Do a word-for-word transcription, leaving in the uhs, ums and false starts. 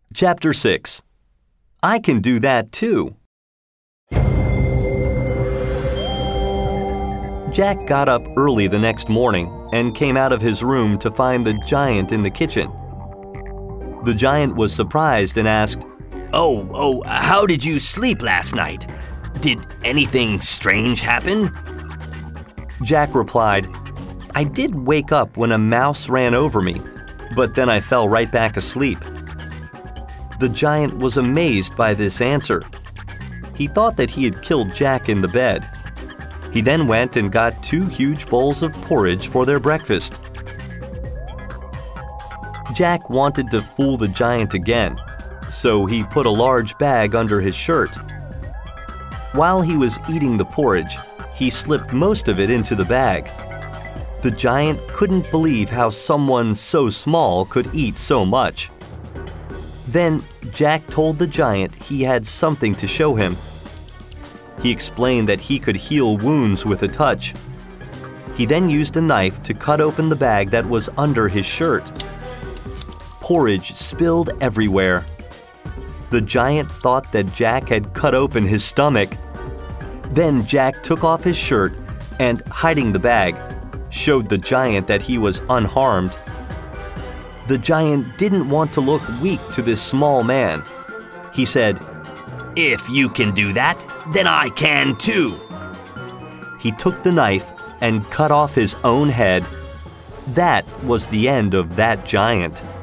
Chapter six. I Can Do That Too. Jack got up early the next morning and came out of his room to find the giant in the kitchen. The giant was surprised and asked, Oh, oh, how did you sleep last night? Did anything strange happen? Jack replied, I did wake up when a mouse ran over me, but then I fell right back asleep. The giant was amazed by this answer. He thought that he had killed Jack in the bed. He then went and got two huge bowls of porridge for their breakfast. Jack wanted to fool the giant again, so he put a large bag under his shirt. While he was eating the porridge, he slipped most of it into the bag. The giant couldn't believe how someone so small could eat so much. Then Jack told the giant he had something to show him. He explained that he could heal wounds with a touch. He then used a knife to cut open the bag that was under his shirt. Porridge spilled everywhere. The giant thought that Jack had cut open his stomach. Then Jack took off his shirt and, hiding the bag, showed the giant that he was unharmed. The giant didn't want to look weak to this small man. He said, If you can do that, then I can too. He took the knife and cut off his own head. That was the end of that giant.